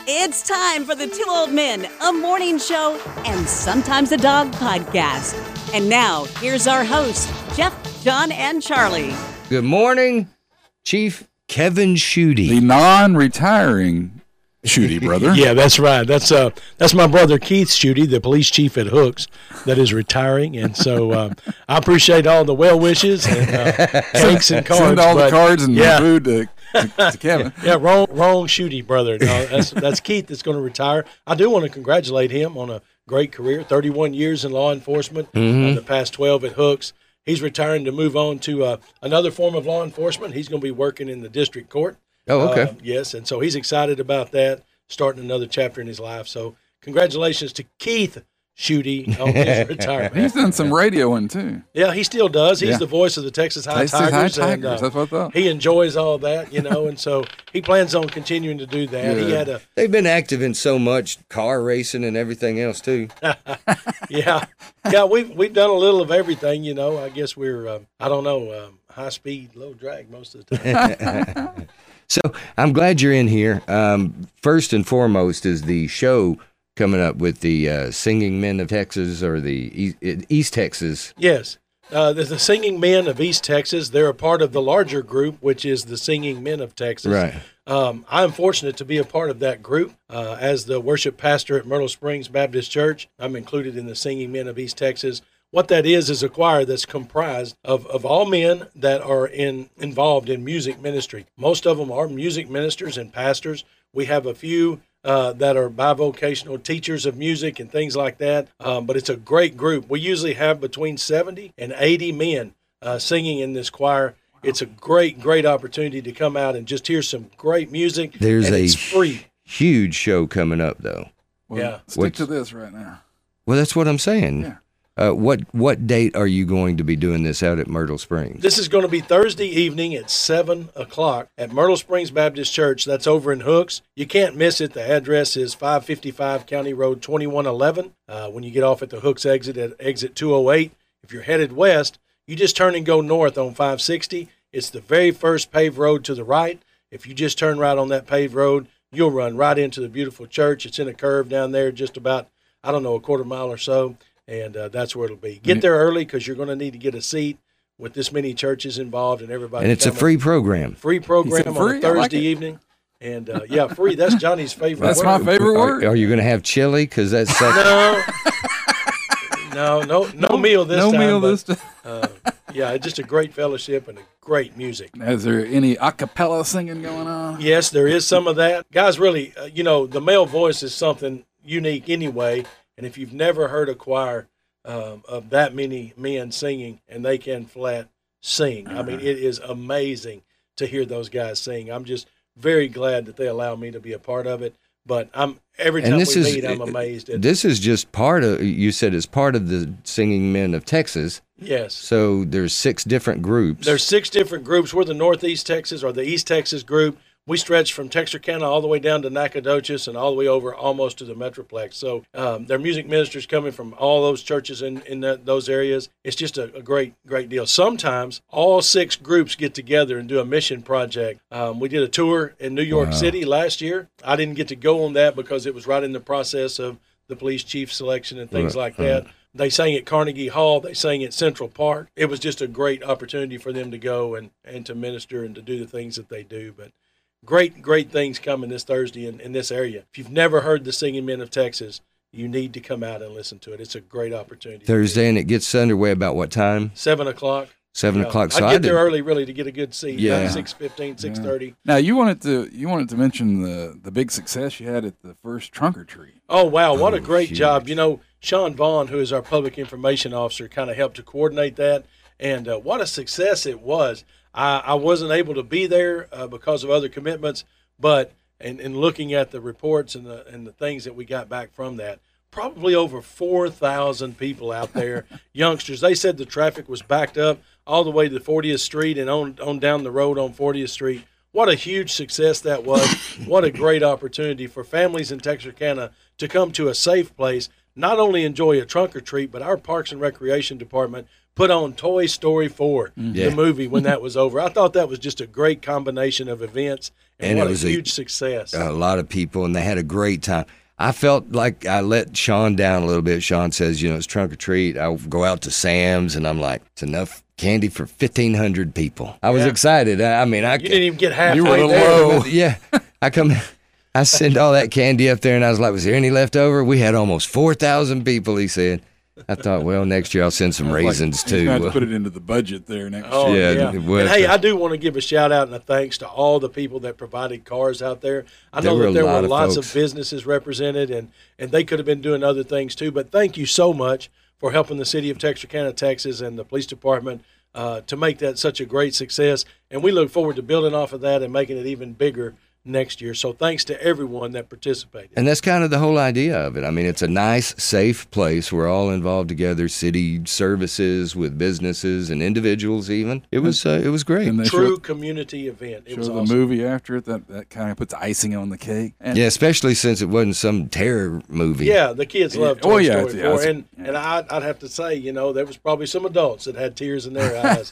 It's time for the Two Old Men, a morning show, and sometimes a dog podcast. And now, here's our hosts, Jeff, John, and Charlie. Good morning, Chief Kevin Schutte. The non-retiring Schutte brother. Yeah, that's right. That's my brother Keith Schutte, the police chief at Hooks, that is retiring. And so I appreciate all the well wishes and cakes and cards. Send all the cards and the food to Kevin. Yeah, wrong Schutte brother. No, that's Keith that's going to retire. I do want to congratulate him on a great career, 31 years in law enforcement, the past 12 at Hooks. He's retiring to move on to another form of law enforcement. He's going to be working in the district court. Oh, okay. Yes, and so he's excited about that, starting another chapter in his life. So congratulations to Keith Schutte on his retirement. He's done some radioing, too. Yeah, he still does. He's the voice of the Texas High Tigers. And, that's what I thought. He enjoys all that, and so he plans on continuing to do that. Yeah. They've been active in so much car racing and everything else, too. Yeah, we've done a little of everything, I guess we're, high speed, low drag most of the time. So I'm glad you're in here. First and foremost is the show coming up with the Singing Men of Texas, or the East Texas. Yes. The Singing Men of East Texas, they're a part of the larger group, which is the Singing Men of Texas. Right. I'm fortunate to be a part of that group. As the worship pastor at Myrtle Springs Baptist Church, I'm included in the Singing Men of East Texas. What that is a choir that's comprised of all men that are involved in music ministry. Most of them are music ministers and pastors. We have a few that are bivocational teachers of music and things like that, but it's a great group. We usually have between 70 and 80 men singing in this choir. It's a great, great opportunity to come out and just hear some great music. It's free. Huge show coming up, though. Well, stick to this right now. Well, that's what I'm saying. Yeah. What date are you going to be doing this out at Myrtle Springs? This is going to be Thursday evening at 7 o'clock at Myrtle Springs Baptist Church. That's over in Hooks. You can't miss it. The address is 555 County Road 2111. When you get off at the Hooks exit at exit 208, if you're headed west, you just turn and go north on 560. It's the very first paved road to the right. If you just turn right on that paved road, you'll run right into the beautiful church. It's in a curve down there, just about, a quarter mile or so. And that's where it'll be. Get there early because you're going to need to get a seat with this many churches involved and everybody. And it's a free program. Free program on a Thursday evening. And, free. That's Johnny's favorite That's word. my favorite word. Are you going to have chili? Because that's No meal this time. No meal this time. It's just a great fellowship and a great music. Is there any a cappella singing going on? Yes, there is some of that. Guys, really, the male voice is something unique anyway. And if you've never heard a choir of that many men singing, and they can flat sing, I mean, it is amazing to hear those guys sing. I'm just very glad that they allow me to be a part of it. But every time we meet, I'm amazed. This is just part of, you said it's part of the Singing Men of Texas. Yes. So there's 6 different groups. There's 6 different groups. We're the Northeast Texas, or the East Texas group. We stretch from Texarkana all the way down to Nacogdoches and all the way over almost to the Metroplex. So there are music ministers coming from all those churches in those areas. It's just a great, great deal. Sometimes all 6 groups get together and do a mission project. We did a tour in New York City last year. I didn't get to go on that because it was right in the process of the police chief selection and things like that. They sang at Carnegie Hall. They sang at Central Park. It was just a great opportunity for them to go and to minister and to do the things that they do. But great things coming this Thursday in this area. If you've never heard the Singing Men of Texas, you need to come out and listen to it. It's a great opportunity. Thursday, and it gets underway about what time? 7 o'clock. 7 o'clock. So I get there early, really, to get a good seat. Yeah. 6:15, 6:30. Now you wanted to mention the big success you had at the first trunk or treat. Oh wow, what a great huge. job! Sean Vaughn, who is our public information officer, kind of helped to coordinate that, and what a success it was. I wasn't able to be there because of other commitments, but in looking at the reports and the things that we got back from that, probably over 4,000 people out there, youngsters. They said the traffic was backed up all the way to 40th Street and on down the road on 40th Street. What a huge success that was. What a great opportunity for families in Texarkana to come to a safe place, not only enjoy a trunk or treat, but our Parks and Recreation Department put on Toy Story 4, the movie, when that was over. I thought that was just a great combination of events, and what it was a huge success. A lot of people, and they had a great time. I felt like I let Sean down a little bit. Sean says, it's trunk or treat. I'll go out to Sam's, and I'm like, it's enough candy for 1,500 people. I was excited. I mean, you didn't even get half. You were a little there. low. Yeah. I sent all that candy up there, and I was like, was there any left over? We had almost 4,000 people, he said. I thought, well, next year I'll send some raisins, too. You have to put it into the budget there next Oh, year. yeah. Well, And, hey, I do want to give a shout-out and a thanks to all the people that provided cars out there. I know that there were lots of businesses represented, and they could have been doing other things, too. But thank you so much for helping the city of Texarkana, Texas, and the police department to make that such a great success. And we look forward to building off of that and making it even bigger next year. So thanks to everyone that participated. And that's kind of the whole idea of it. I mean, it's a nice, safe place. We're all involved together, city services with businesses and individuals even. It was great. And they True community event. It was show awesome. the movie after it. That kind of puts icing on the cake. And Yeah, especially since it wasn't some terror movie. Yeah, the kids love Toy Oh, yeah, Story yeah, 4. And I'd have to say, there was probably some adults that had tears in their eyes.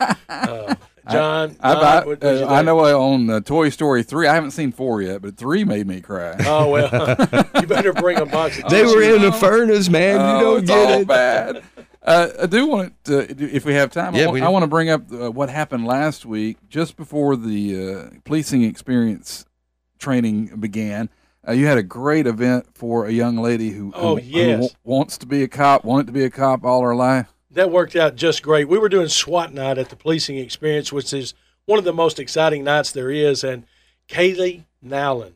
John, what was you I think? know on Toy Story 3, I haven't seen 4 yet, but 3 made me cry. Oh, well, you better bring a box of They were tissues. in the furnace, man. You don't it's get all it. bad. I do want if we have time, Yeah, I want to bring up what happened last week, just before the policing experience training began. You had a great event for a young lady who wants to be a cop, wanted to be a cop all her life. That worked out just great. We were doing SWAT night at the policing experience, which is one of the most exciting nights there is. And Kaylee Nowlin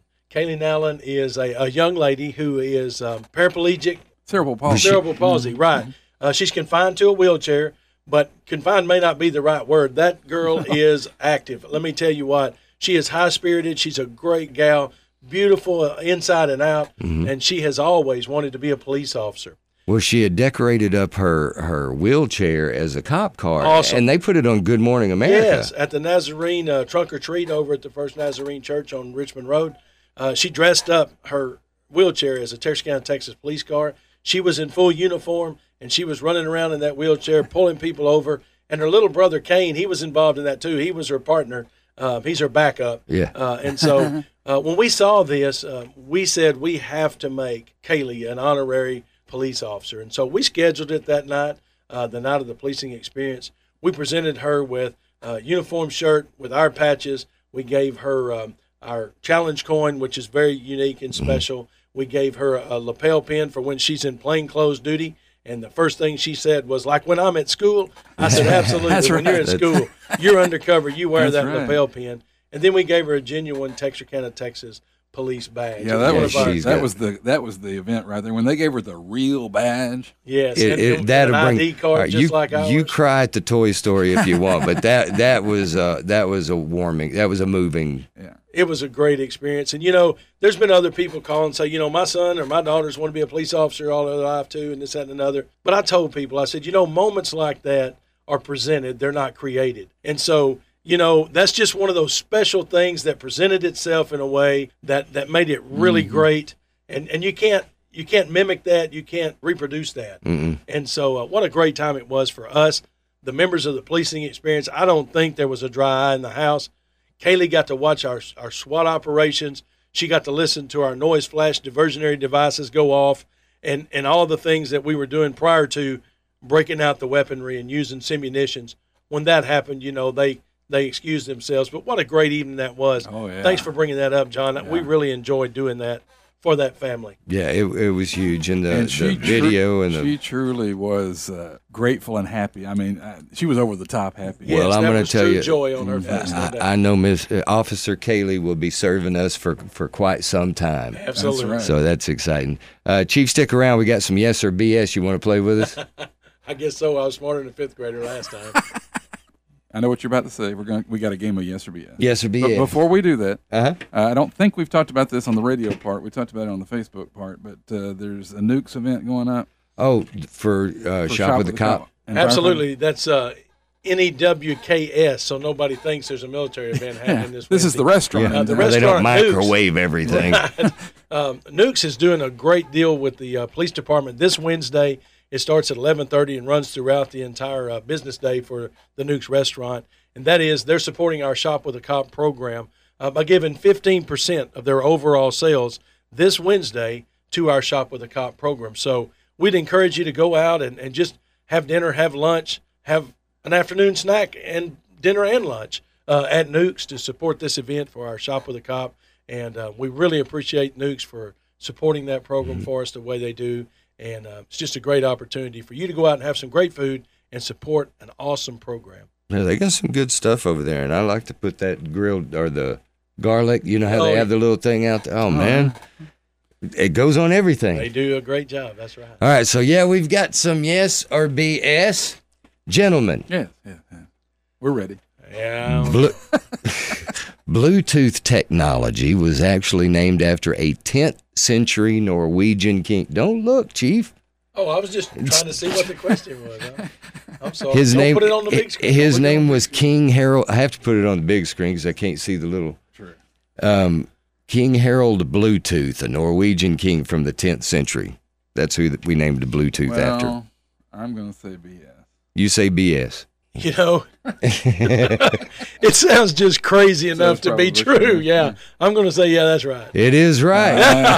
is a young lady who is paraplegic, Cerebral palsy. cerebral palsy, right. She's confined to a wheelchair, but confined may not be the right word. That girl is active. Let me tell you what, she is high-spirited. She's a great gal, beautiful inside and out, and she has always wanted to be a police officer. Well, she had decorated up her wheelchair as a cop car, Awesome. and they put it on Good Morning America. Yes, at the Nazarene Trunk or Treat over at the First Nazarene Church on Richmond Road. She dressed up her wheelchair as a Texarkana, Texas police car. She was in full uniform, and she was running around in that wheelchair, pulling people over. And her little brother, Kane, he was involved in that too. He was her partner. He's her backup. Yeah. And so when we saw this, we said we have to make Kaylee an honorary police officer. And so we scheduled it that night, the night of the policing experience. We presented her with a uniform shirt with our patches. We gave her our challenge coin, which is very unique and special. We gave her a lapel pin for when she's in plainclothes duty. And the first thing she said was, like when I'm at school? I said, absolutely. That's When you're in right. school, you're undercover, you wear That's that right. lapel pin. And then we gave her a genuine Texarkana, Texas police badge. Yeah, that One was of our- she's that was the event right there when they gave her the real badge. yes, and That'll an bring ID card all right, just like ours. you cry at the Toy Story if you want, but that was a warming. That was a moving. Yeah. It was a great experience. And, there's been other people call and say, my son or my daughters want to be a police officer all their life too, and this, that, and another. But I told people, I said, moments like that are presented. They're not created. And so, that's just one of those special things that presented itself in a way that made it really great. And you can't mimic that. You can't reproduce that. And so what a great time it was for us, the members of the policing experience. I don't think there was a dry eye in the house. Kaylee got to watch our SWAT operations. She got to listen to our noise flash diversionary devices go off and all the things that we were doing prior to breaking out the weaponry and using simunitions. When that happened, they excused themselves. But what a great evening that was. Oh, yeah. Thanks for bringing that up, John. We really enjoyed doing that for that family. Yeah, it was huge, and the she video and she truly was grateful and happy. I mean, she was over the top happy. Yes, Well, I'm that going was to tell true you, joy on her face that day. I know Miss Officer Kaylee will be serving us for quite some time. Absolutely. That's right. So that's exciting. Chief, stick around. We got some yes or BS. You want to play with us? I guess so. I was smarter than a fifth grader last time. I know what you're about to say. We got a game of yes or BS. Yes or But BS. before we do that, Uh-huh. I don't think we've talked about this on the radio part. We talked about it on the Facebook part, but there's a Nukes event going up. Oh, for Shop with the Cop. And Absolutely. That's NEWKS, so nobody thinks there's a military event happening this Wednesday. This is the restaurant. Yeah, the they restaurant don't microwave everything. Nukes is doing a great deal with the police department this Wednesday. It starts at 11:30 and runs throughout the entire business day for the Nukes restaurant. And that is, they're supporting our Shop with a Cop program by giving 15% of their overall sales this Wednesday to our Shop with a Cop program. So we'd encourage you to go out and just have dinner, have lunch, have an afternoon snack and dinner and lunch at Nukes to support this event for our Shop with a Cop. And we really appreciate Nukes for supporting that program for us the way they do. And it's just a great opportunity for you to go out and have some great food and support an awesome program. Yeah, they got some good stuff over there, and I like to put that grilled or the garlic. You know how they have the little thing out there? Oh, man. It goes on everything. They do a great job. That's right. All right, so, yeah, we've got some yes or BS. Gentlemen. Yeah. We're ready. Yeah. Bluetooth technology was actually named after a 10th century Norwegian king. Don't look, Chief. Oh, I was just trying to see what the question was. Huh? I'm sorry. His name, put it on the big screen. His name was King Harold. I have to put it on the big screen because I can't see the little. Sure. King Harold Bluetooth, a Norwegian king from the 10th century. That's who we named the Bluetooth after. I'm going to say BS. You say BS. You know, it sounds just crazy enough to be true. Yeah. I'm going to say, yeah, that's right. It is right.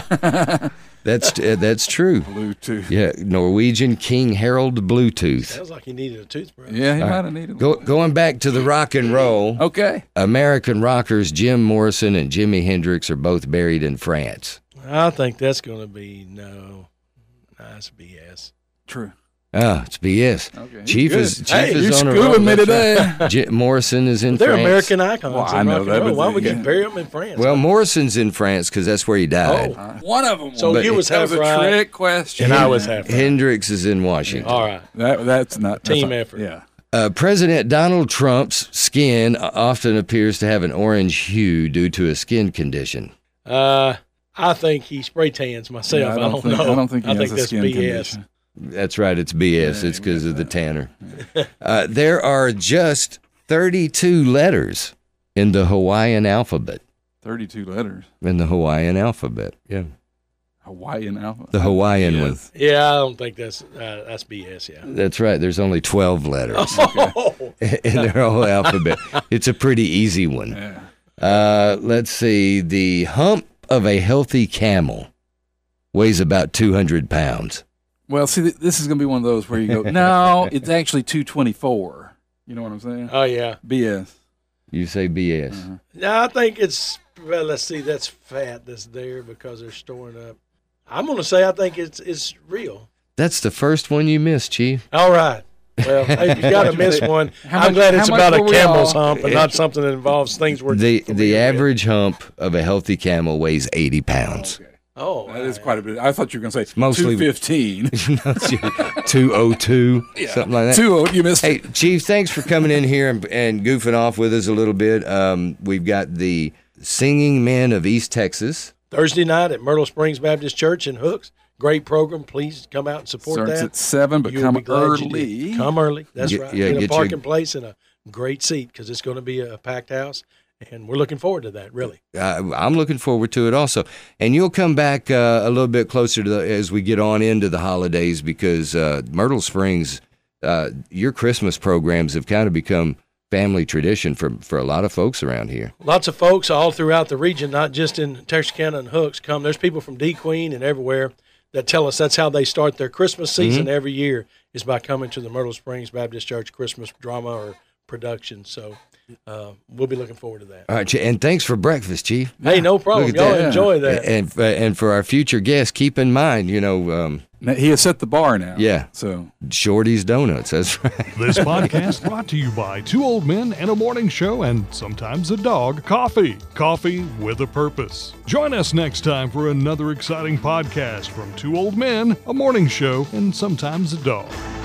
That's true. Bluetooth. Yeah, Norwegian King Harold Bluetooth. Sounds like he needed a toothbrush. Yeah, he might have needed one. Going back to the rock and roll. Okay. American rockers Jim Morrison and Jimi Hendrix are both buried in France. I think that's going to be that's BS. True. Oh, it's BS. Okay. Chief is you're on a schooling roll. me today. Morrison is in They're France. American icons. Well, I know that, but Why would you yeah. bury them in France? Well, Morrison's in France because that's where he died. One of them. So you was that half was a right, trick question. and I was half right. Hendrix is in Washington. All right. That's not Team that's effort. Yeah. President Donald Trump's skin often appears to have an orange hue due to a skin condition. I think he spray tans myself. Yeah, I don't know. I don't think he has a that's skin BS. condition. That's right, it's BS. It's because of the tanner. There are just 32 letters in the Hawaiian alphabet. 32 letters. In the Hawaiian alphabet, yeah. Hawaiian alphabet. The Hawaiian one. Yeah, I don't think that's BS. Yeah. That's right. There's only 12 letters Oh, in their whole alphabet. It's a pretty easy one. Yeah. Let's see. The hump of a healthy camel weighs about 200 pounds. Well, see, this is going to be one of those where you go, no, it's actually 224. You know what I'm saying? oh yeah. BS. You say BS. No, I think it's. Well, let's see. That's fat that's there because they're storing up. I'm going to say I think it's real. That's the first one you missed, Chief. All right. Well, if you got to miss one, I'm glad it's about a camel's hump and not something that involves things we're The familiar with. average hump of a healthy camel weighs 80 pounds. Okay. Oh, That is quite a bit. I thought you were going to say mostly- 215. 202, something like that. 20, you missed Hey, it. Chief, thanks for coming in here and goofing off with us a little bit. We've got the Singing Men of East Texas. Thursday night at Myrtle Springs Baptist Church in Hooks. Great program. Please come out and support Starts that. at 7, but You'll come be glad you early. did. Come early. That's Get- right. yeah, Get a get your- parking place and a great seat because it's going to be a packed house, and we're looking forward to that, really. I'm looking forward to it also. And you'll come back a little bit closer to as we get on into the holidays because Myrtle Springs, your Christmas programs have kind of become family tradition for a lot of folks around here. Lots of folks all throughout the region, not just in Texarkana and Hooks, come. There's people from D. Queen and everywhere that tell us that's how they start their Christmas season every year is by coming to the Myrtle Springs Baptist Church Christmas drama or production. So we'll be looking forward to that. All right, and thanks for breakfast, Chief. Hey, no problem. Look at Y'all that. enjoy that. And for our future guests, keep in mind, Now, he has set the bar now. Yeah. So Shorty's Donuts. That's right. This podcast brought to you by Two Old Men and a Morning Show and sometimes a dog, Coffee. Coffee with a purpose. Join us next time for another exciting podcast from Two Old Men, a Morning Show, and sometimes a dog.